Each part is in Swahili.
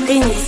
Dennis.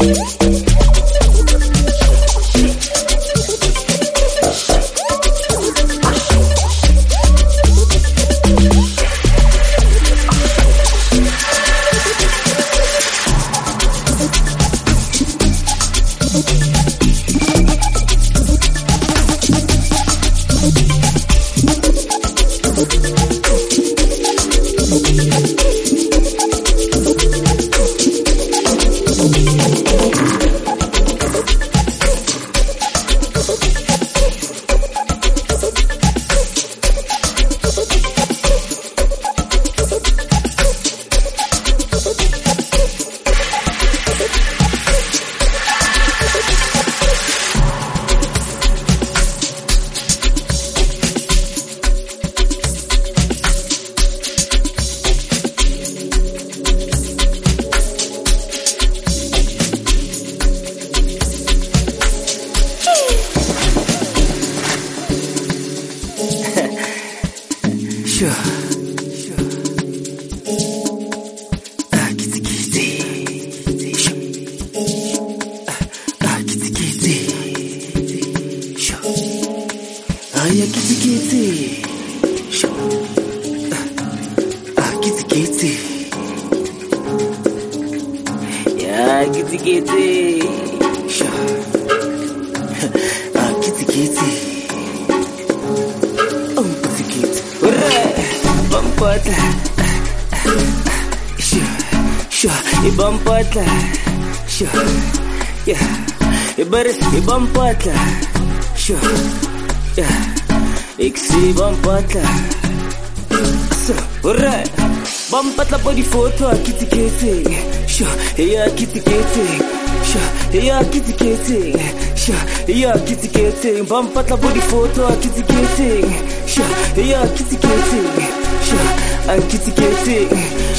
Bampatla, sure, yeah, ik zie bampatla. So, alright, bampatla body photo, kitty kitty, sure, yeah, kitty kitty, sure, yeah, kitty kitty, sure, yeah, kitty kitty, bampatla body photo, kitty kitty, sure, yeah, kitty kitty, sure, and kitty kitty,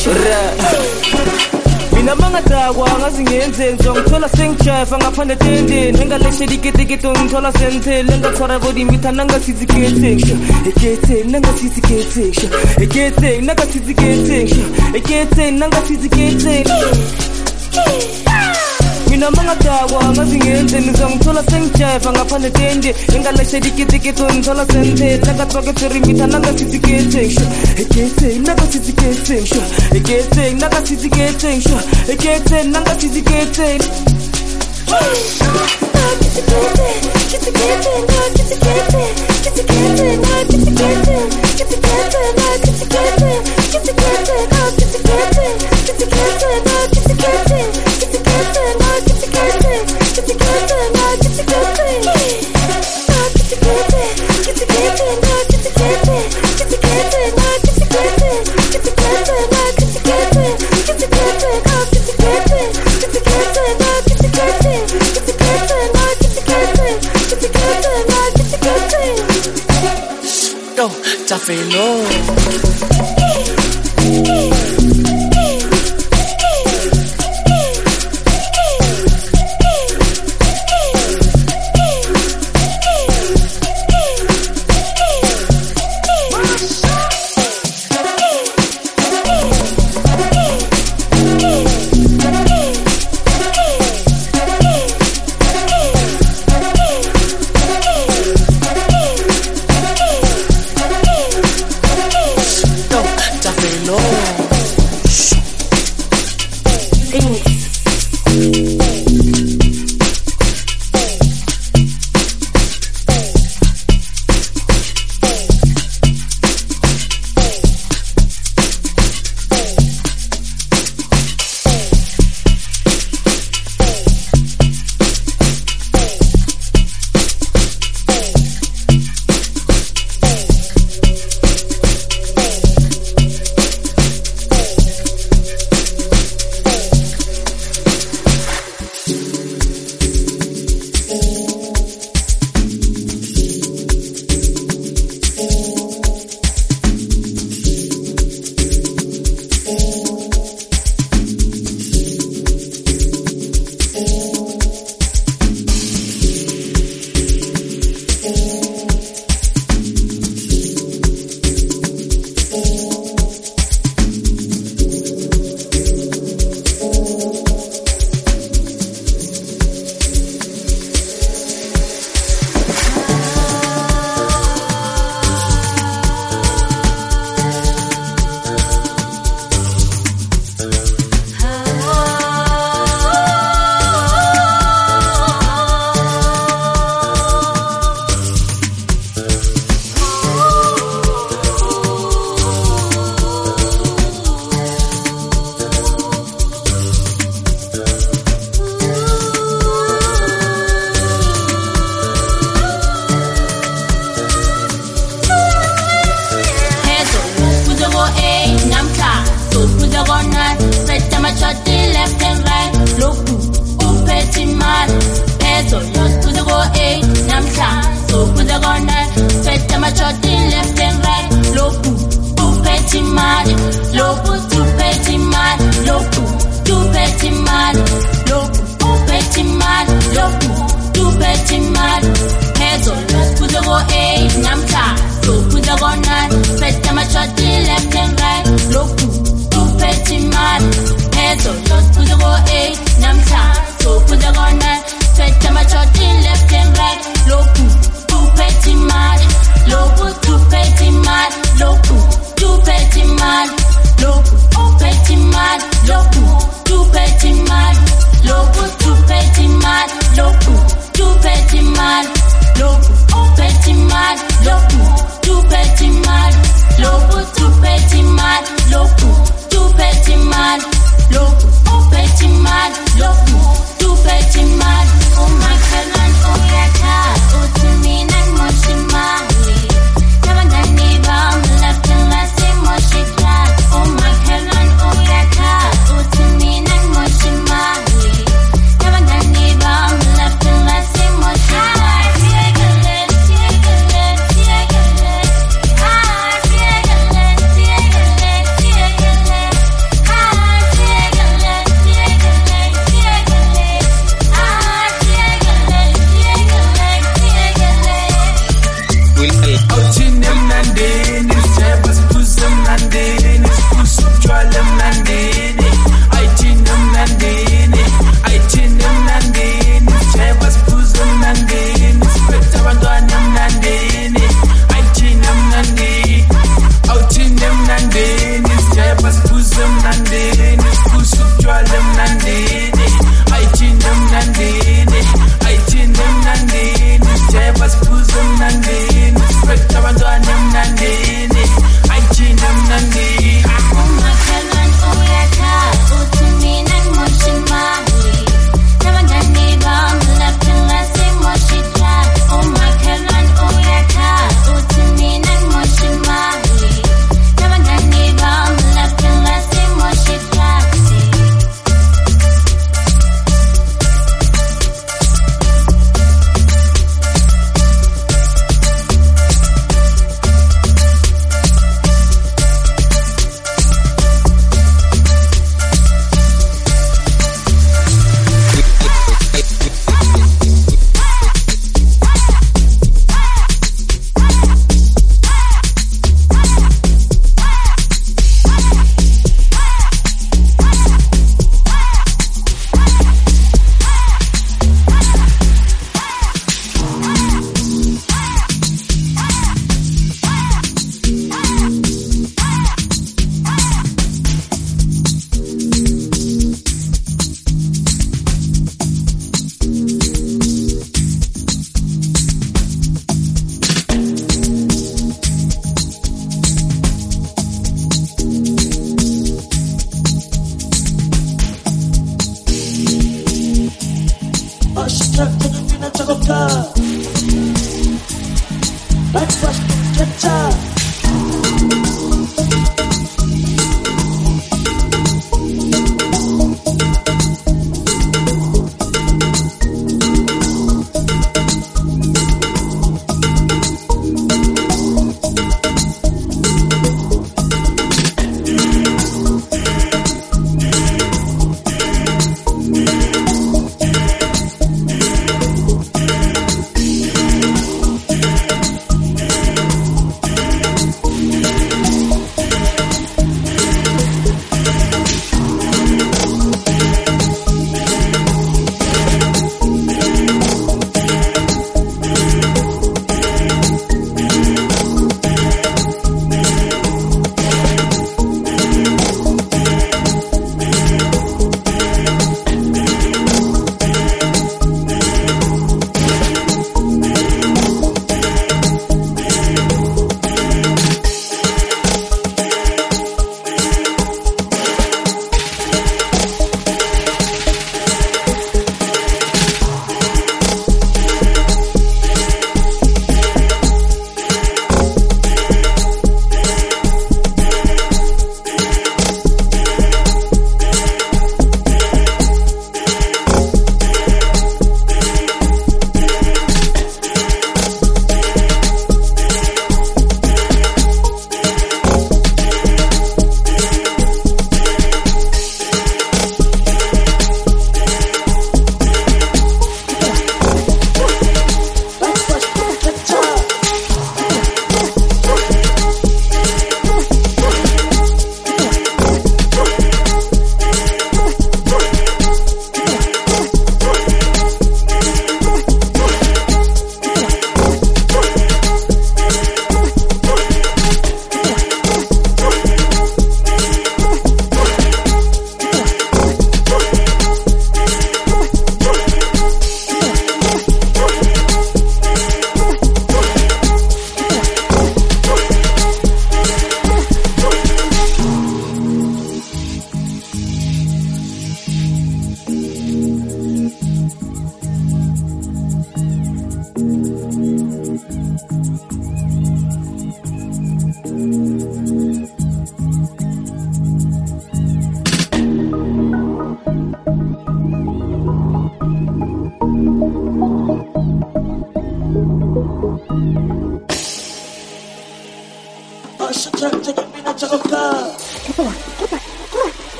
alright. Mina mangadakwa ngazingenze ngizongithola sengijayiva ngaphandle tendeni engaleshela iketekete ngithola sentele ngathwara body mitha nangasizikete ekete nangasizikete ekete nangasizikete ekete nangasizikete Mina mangadakwa ngazingenze ngizongithola sengijayiva ngaphandle tendeni engaleshela iketekete ngithola sentele ngathwara body mitha nangasizikete ekete nangasizikete ekete nangasizikete ekete nangasizikete Tafelo shorty left and right. Lopu, too petty mad. Lopu, too petty mad. Lopu, too petty mad. Lopu, too petty mad. Lopu, too petty mad. Heads on low, put the go 8, Namka. Low, put the go 9. Fetch my shorty left and right. Lopu, too petty mad. Heads on low, put the go 8, Namka. Low, put the go 9. Fetch my shorty left and right. Lopu, too petty mad. Lopu, too petty mad. Lopu, too petty mad. Lopu, too petty mad. Lopu, too petty mad. Lopu, too petty mad. Lopu, too petty mad. Lopu, too petty mad. Lopu, too petty mad. Lopu, too petty mad. Lopu, too petty mad. Lopu, too petty mad. Lopu, too petty mad. Oh my God, oh yeah, God, oh to me, not much in my way. Never done me wrong, left and last, say much it glad. Oh my God, oh yeah, God, oh to me, not much in my way. Never done me wrong, left and last, say much it glad.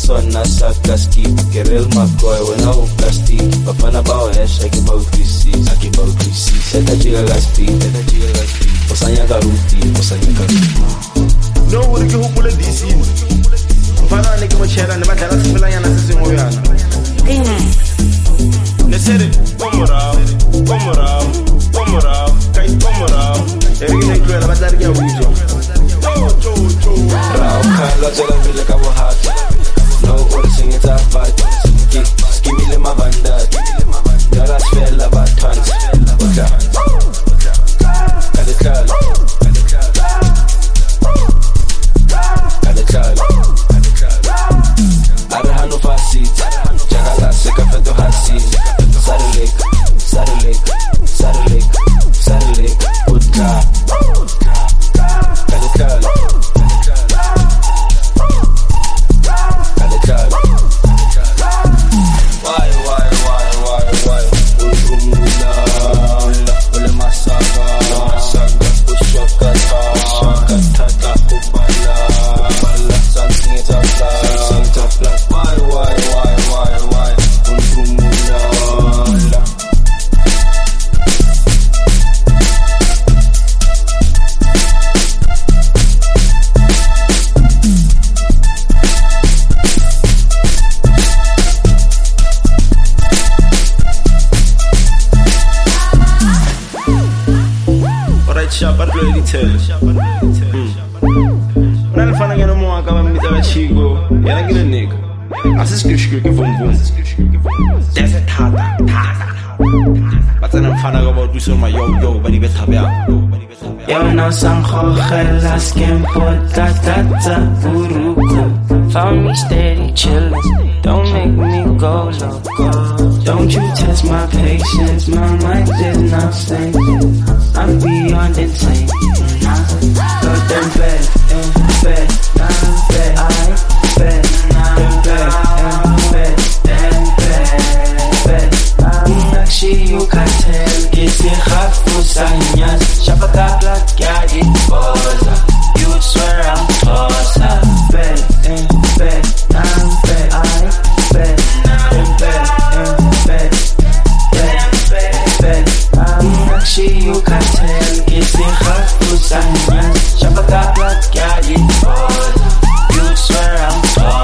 Sona sakaski, que real McCoy, when I walk plastic. Papana bao hash, I give out receipts. Eta chiga gaspi, Osanya garuti. No, we're going to pull a DC. Fana nigga machera, ne matala simila yana sisi ngoyana. Ne sere, komorao, kai komorao. Erine kwela batari ya wizo. Rao kala jala vile kawa hati. No one sing it up bad. Skimile mavanda. Yara sfela batans. Kadekala. Arahano fasit, Jagala sekafeto hasit. Saddle Lake, Utka. Kadekala. Why? Ulumula, ule masaka, ushokata, kubala, something is up like. Why? Ulumula. Shapa really tell. Nani fana ngena mwaka bamita bachigo. Yana ngina nigga. Asisikushikuke vumvum. Dese tata. Batsana mfana ka ba duso ma yo badi bethabya. Yo no sanjo gelas quien tata buruku. Found me steady chillin'. Don't make me go loco. Don't you test my patience. My mind is not stable. I'm beyond insane. Got them bad, not bad. I bet, them bad. Actually, you can tell. It's in half for sanyas. Shabaka black, yeah, it boza. You'd swear I'm closer. Bad, not bad. I bet, them bad. Actually, you can tell. It's in half for sanyas. Shabaka black, yeah, it boza. You'd swear I'm closer.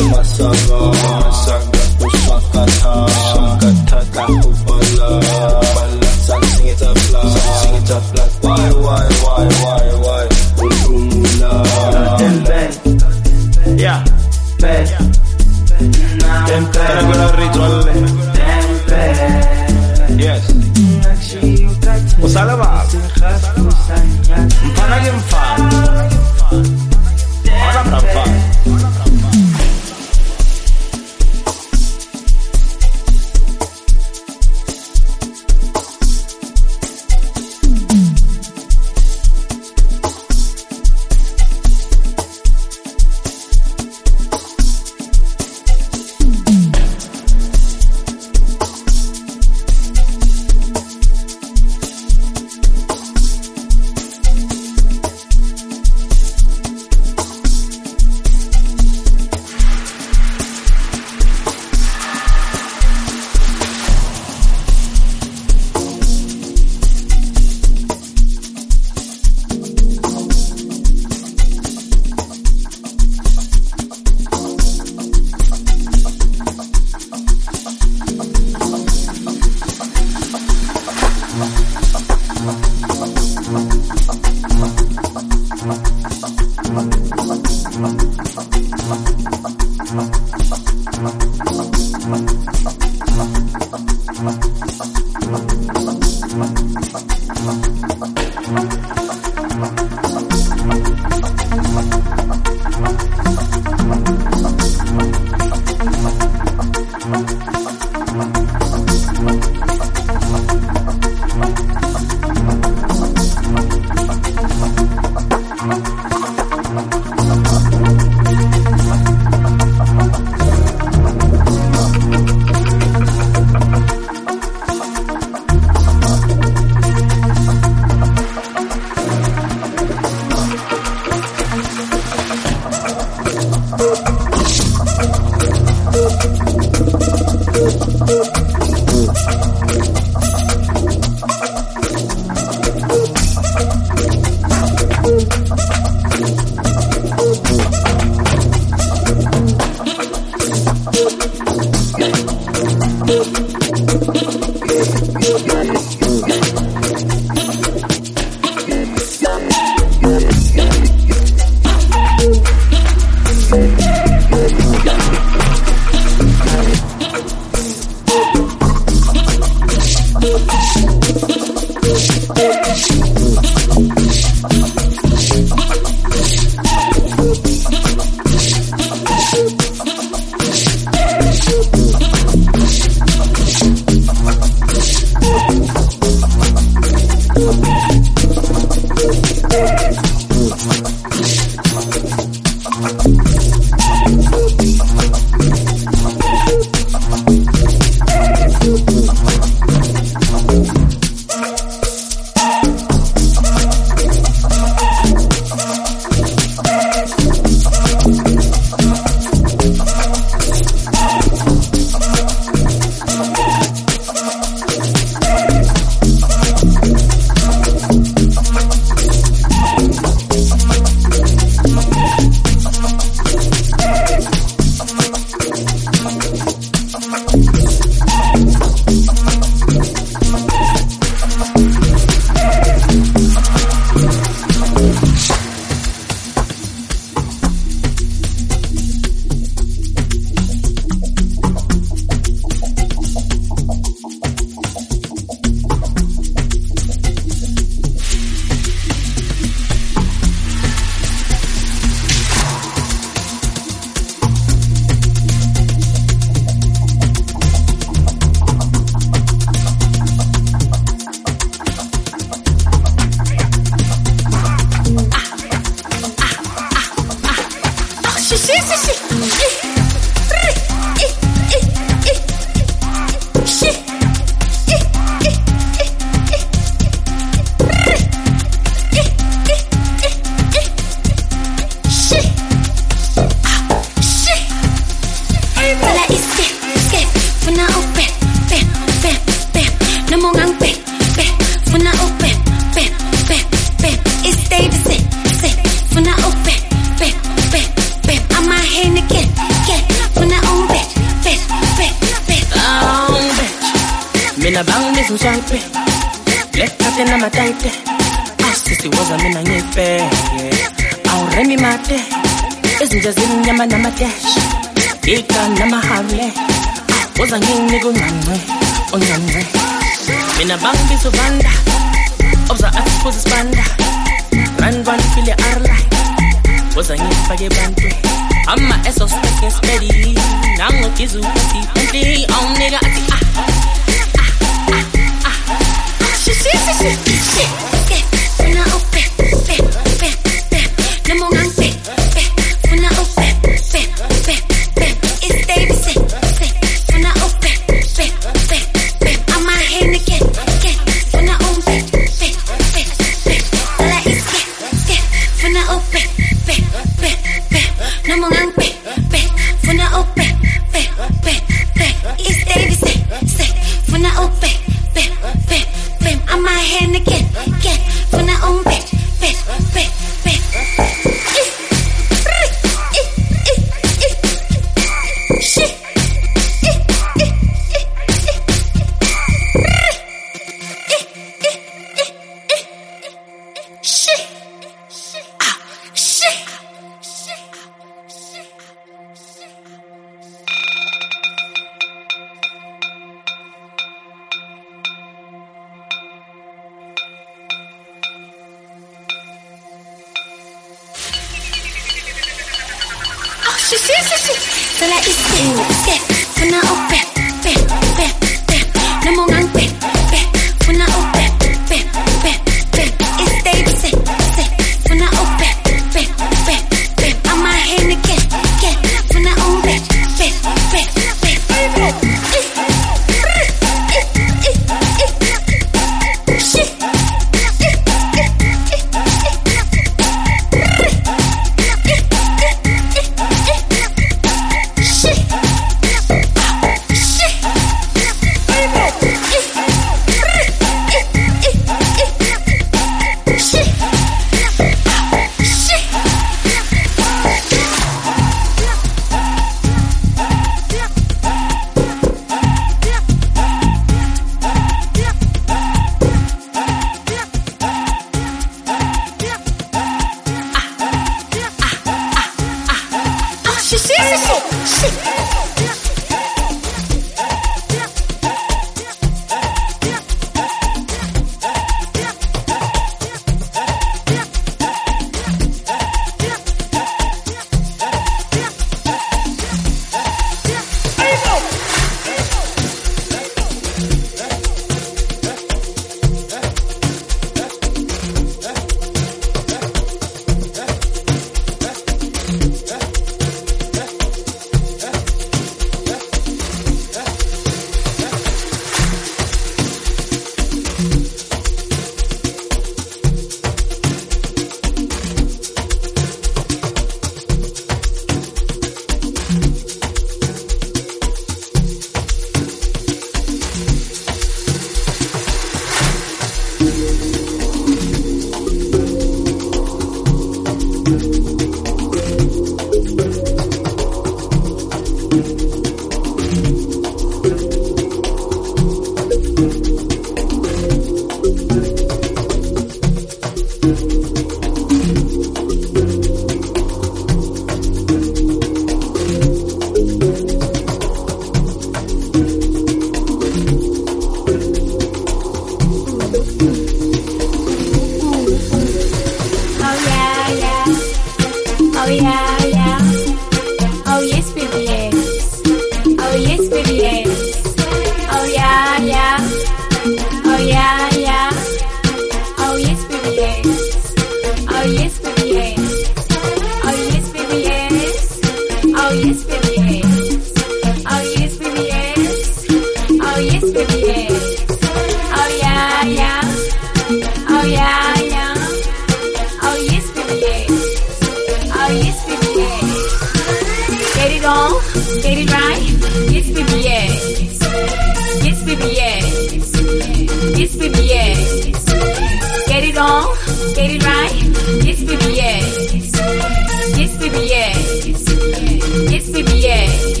get it right. Yes, baby, yes. Yes, baby, yes. Yes, baby, yes. Get it on, get it right. Yes, baby, yes. Yes, baby, yes. Yes, baby, yes.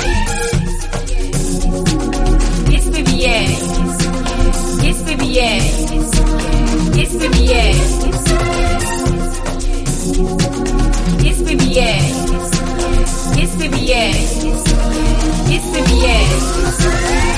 Yes, baby, yes. Yes, baby, yes. Yes, baby, yes. Yes, baby, yes. Yes, baby, yes. Yes, baby, yes.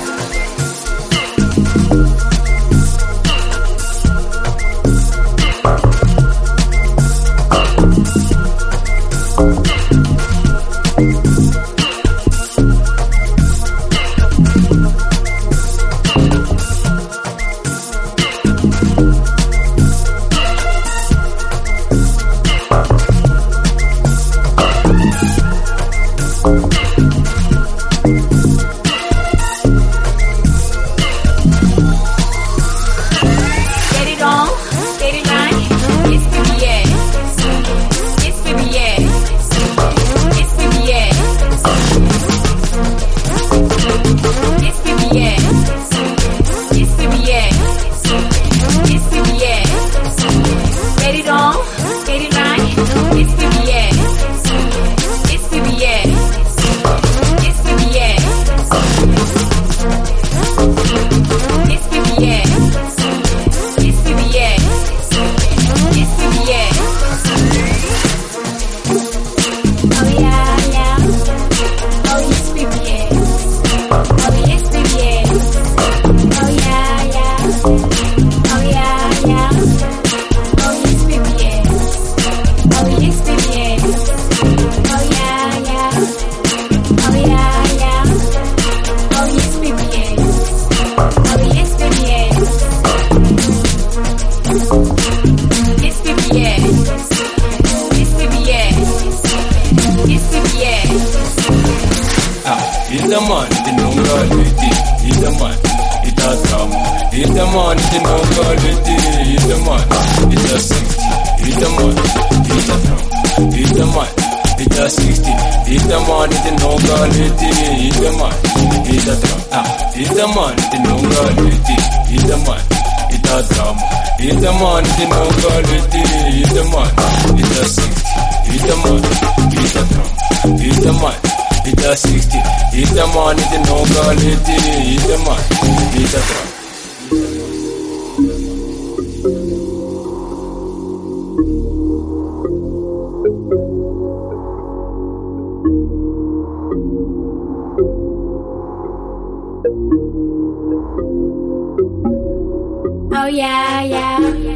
Oh yeah, yeah.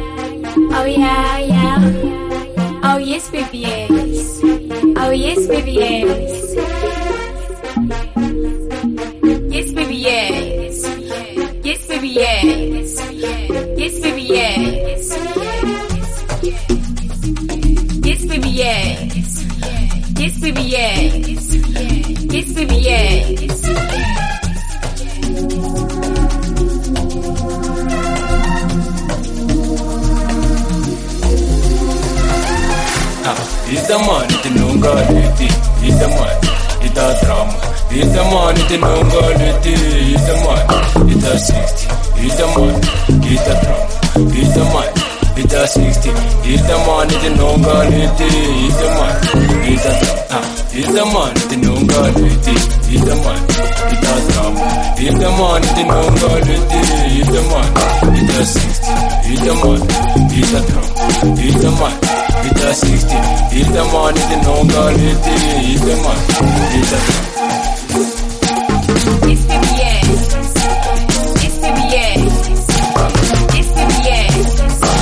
Oh yeah, yeah. Oh yes, baby, yes. Oh yes, baby, yes. Yes, baby, yes. Yes, baby, yes. Yes, baby, yes. Yes, baby, yes. Yes, baby, yes. Yes, baby, yes. It's the man, it's no God, it's the man, it's a drama. It's the man, it's no God, it's the man, it's a 60. It's the man, it's a drama. It's the man, it's a 60. It's the man, it's no God, it's the man, it's a drama. It's the man, it's no God, it's the man, it's a drama. It's the man, it's no God, it's the man, it's a 60. It's the man, it's a drama. It's the man. It's a 60, it's the man, it's the no girl, it's the man, it's a It's baby, yes. It's baby, yes. It's baby, yes.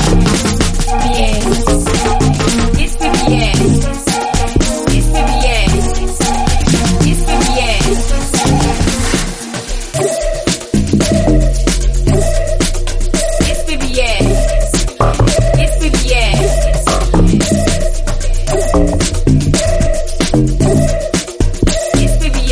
Yes. It's baby, yes. It's baby, yes. It's baby, yes. It's baby, yes. It's baby, yes. Yes, baby,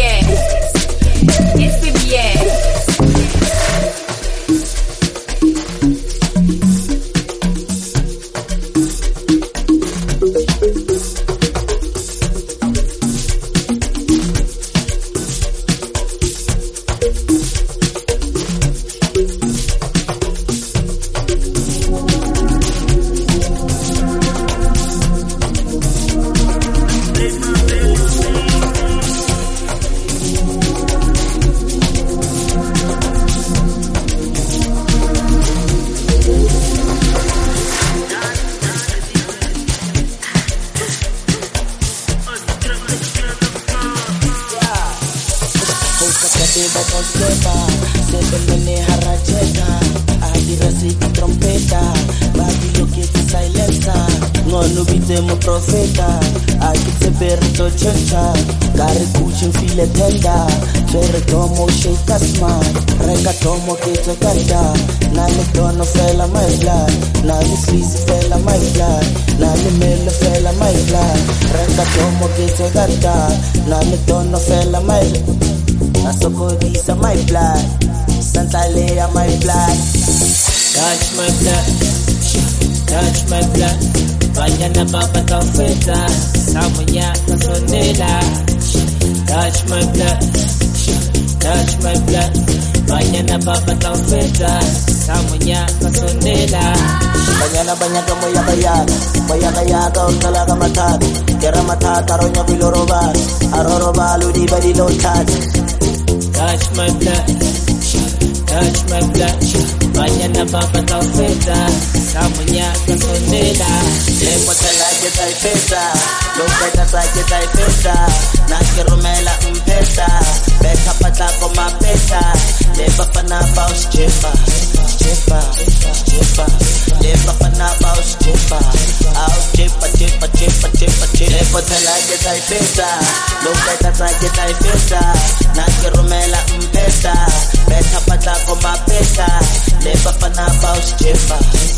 de mo profeta a ke tseperito tšhontšha ka re kutšeng file tenda tšere tomo shake smart reka tomo ke tse kanta na le tono fela my blood na le sleazy fela my blood na le mele fela my blood reka tomo ke tse kanta na le tono fela my na sokodisa my blood Santa Lea my blood touch my blood touch my blood Banyana baba kafeta Samunya kasonela touch my blood touch my blood Banyana baba kafeta Samunya kasonela Banyana banyaka moyaka yaga utalaga matata Kera matata ronya bilorobar Aroroba ludi badi low touch my blood touch my blood Banyana baba kafeta Samunya kasonela Lepo tela que tai pesa Lo peta sa que tai pesa Na que romela pesa Beka pata koma pesa Lepa pana paus chepa Chepa Lepa pana paus chepa Au chepa Lepo tela que tai pesa Lo peta sa que tai pesa Na que romela pesa Beka pata koma pesa Lepa pana paus chepa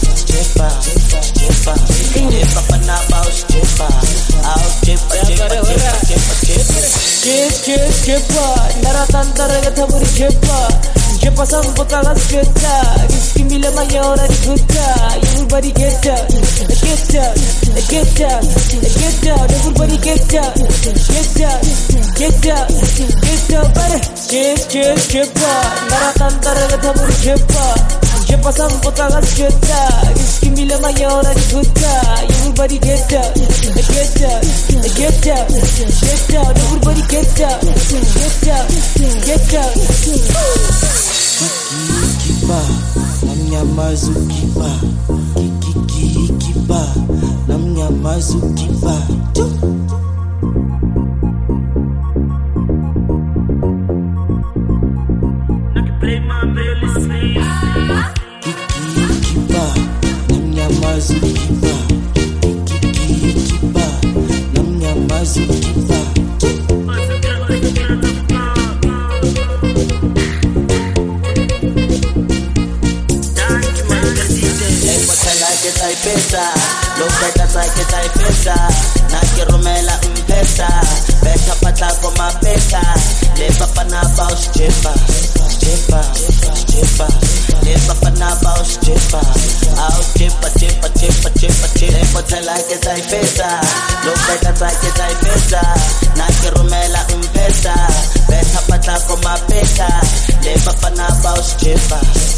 Chepa pana paus chepa Au chepa Chepa Naratantara gathaburi chepa sampo kagas keta Kiskimila mayora dikuta Everybody get down Everybody get down Chepa Naratantara gathaburi chepa sampo kagas keta Kiskimila mayora dikuta Everybody get down Everybody get down Kikikiba namnyamazukiba Kikikiba namnyamazukiba Play my melody Kikikiba namnyamazukiba Kikikiba namnyamazukiba Pesa, lo peta sa que tai pesa, na que romela pesa, beka pata koma pesa, lepa pana paus chepa, lepa pana paus chepa, au chepa, lepa tela que tai pesa, lo peta sa que tai pesa, na que romela pesa, beka pata koma pesa, lepa pana paus chepa,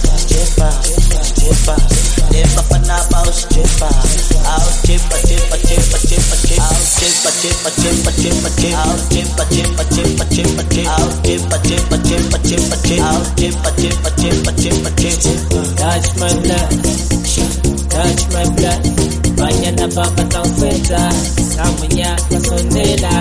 lepa pana paus chepa, au chepa, au touch my blood Banyana baba kafeta Samunya kasonela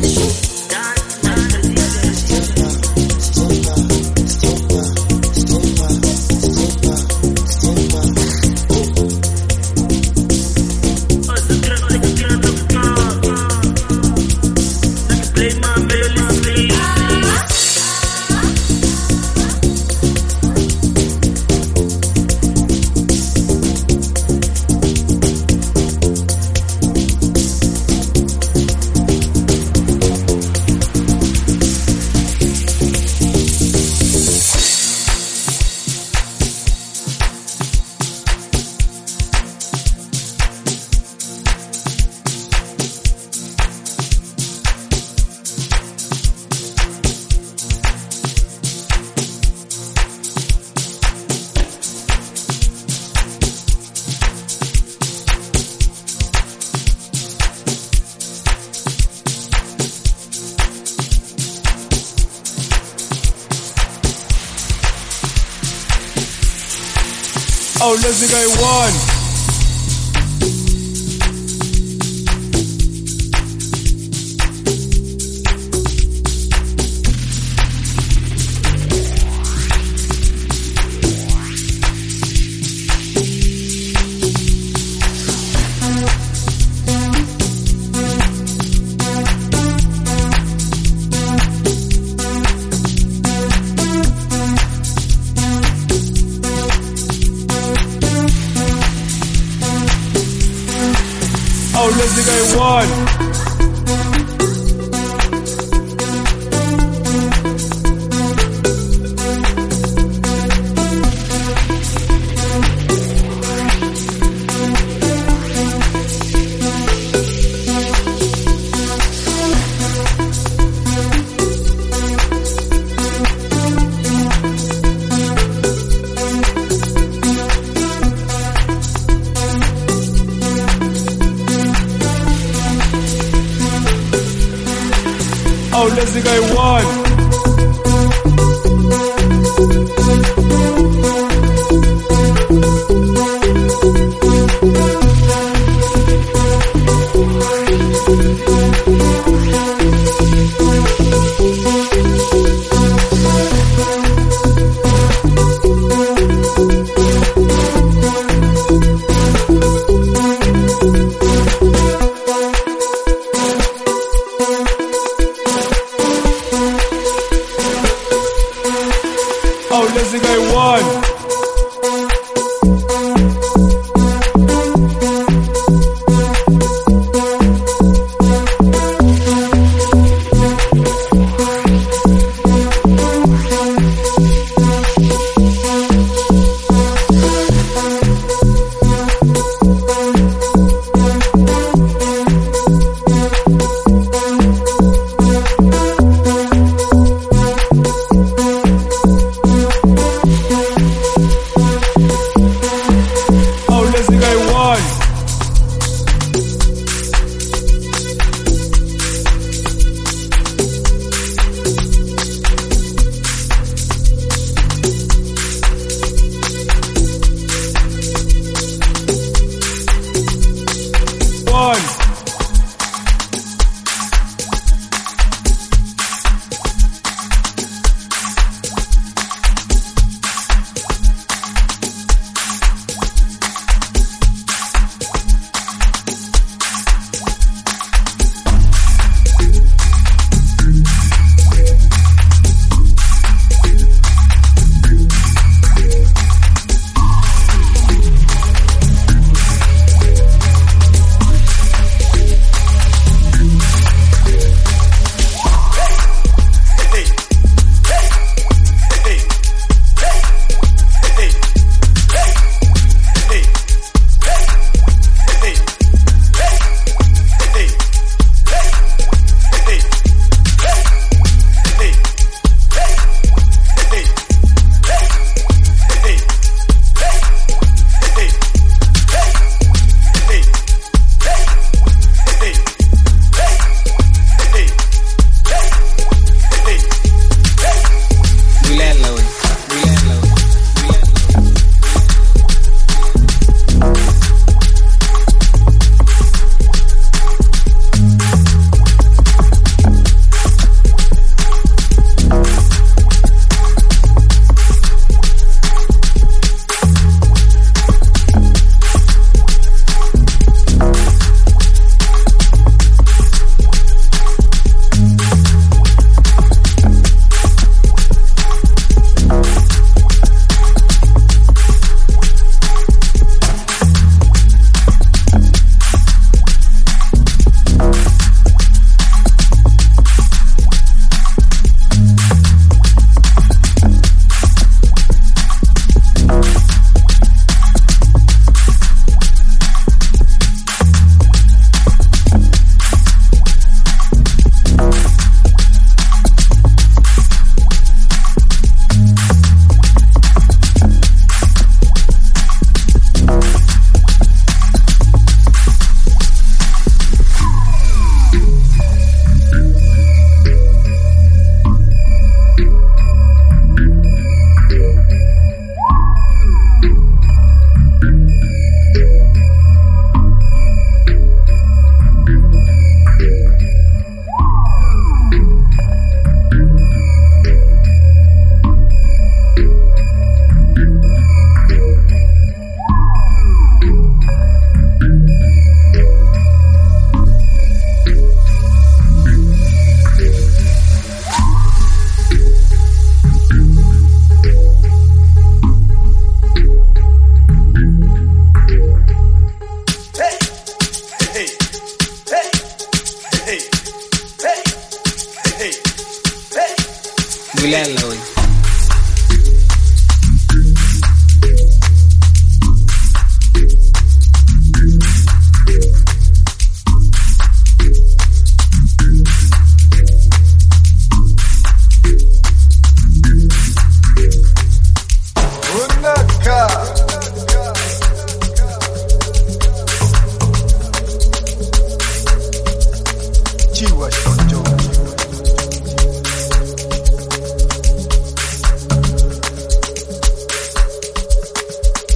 Oh, let's go one. Oh, let's get one. Oh, let's go one.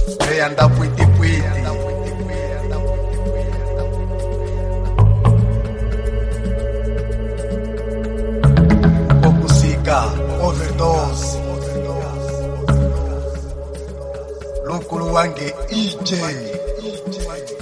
anda pwiti pwiti. Okusika overdose. Lukulu wange EJ.